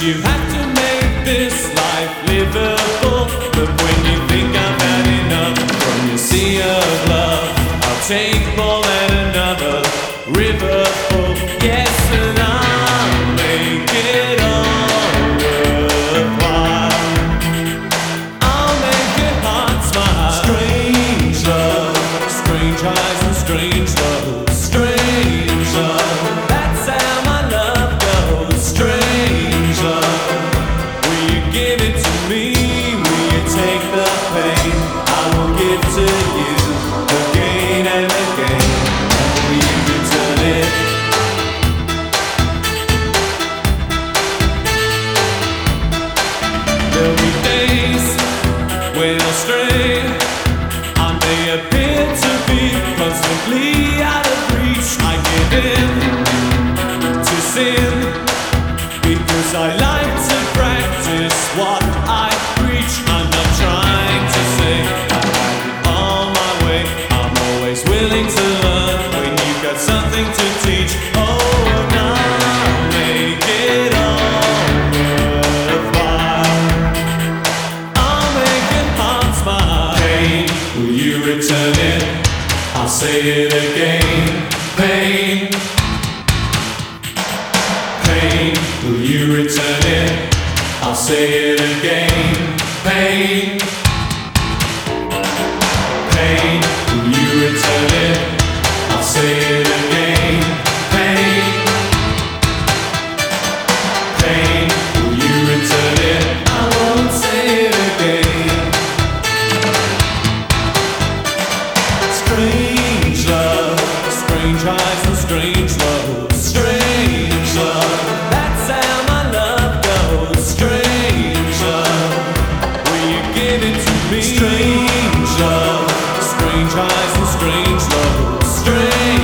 You have to make this life livable. But when you think I've had enough from your sea of love, I'll take more than another river full. Yes, and I'll make it all worthwhile. I'll make your heart smile. Strange love, strange eyes and strange love. Strange love, that's how my love goes. Strange love, will you give it to me? Will you take the pain I will give to you again and again? And will you return it? There'll be days when I'll stray. I may appear to be constantly out of reach. I give in to sin because I like to practice what I preach. I'm not trying to say I have it all my way. I'm always willing to learn when you've got something to teach. Oh, and I'll make it all worthwhile. I'll make your heart smile. Pain, will you return it? I'll say it again. Pain, pain, will you return it? I'll say it again. Pain, pain, will you return it? I'll say it again. Pain, pain, will you return it? I won't say it again. Strange love, strange eyes and strange love. Strange love, that's how my love goes. Strange love, will you give it to me? Strange love, strange eyes and strange love. Strange